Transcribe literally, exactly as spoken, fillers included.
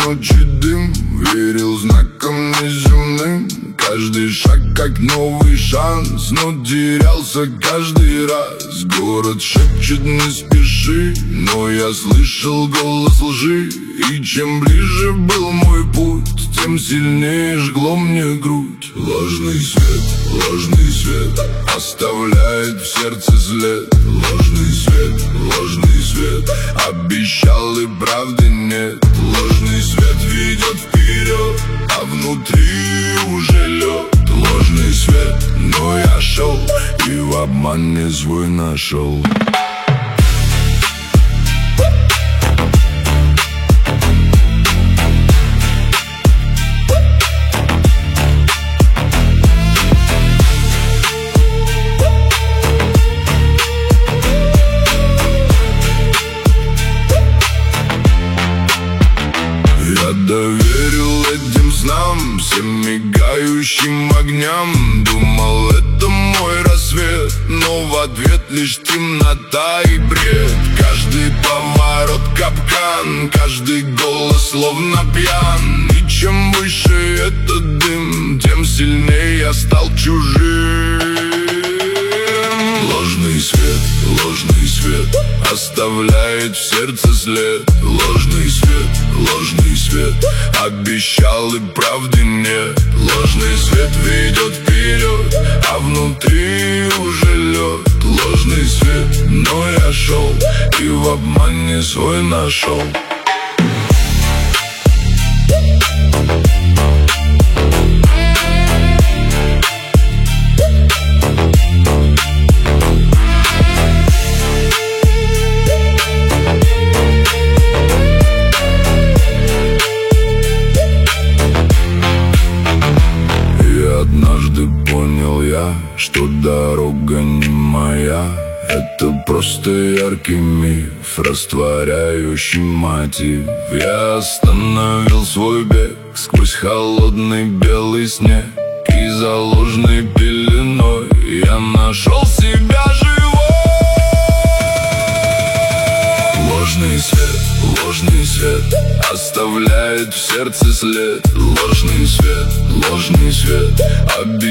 ночи дым, верил знаком неземным. Каждый шаг как новый шанс, но терялся каждый раз. Город шепчет не спеши, но я слышал голос лжи. И чем ближе был мой путь, тем сильнее жгло мне грудь. Ложный свет, ложный свет оставляет в сердце след. Ложный свет, ложный свет обещал и правды нет. Ложный свет ведет вперед, а внутри уже лед. Ложный свет, но я шел и в обмане свой нашел. Я доверил этим снам, всем мигающим огням. Думал, это мой рассвет, но в ответ лишь темнота и бред. Каждый поворот капкан, каждый голос словно пьян. И чем выше этот дым, тем сильнее я стал чужим. Ложный свет, ложный свет оставляет в сердце след. Ложный свет, ложный свет обещал и правды нет. Ложный свет ведет вперед, а внутри уже лед. Ложный свет, но я шел и в обмане свой нашел. Однажды понял я, что дорога не моя. Это просто яркий миф, растворяющий мотив. Я остановил свой бег сквозь холодный белый снег, и за ложной пеленой я нашел себя живой. Ложный свет, ложный свет оставляет в сердце след. Ложный свет, ложный свет обещает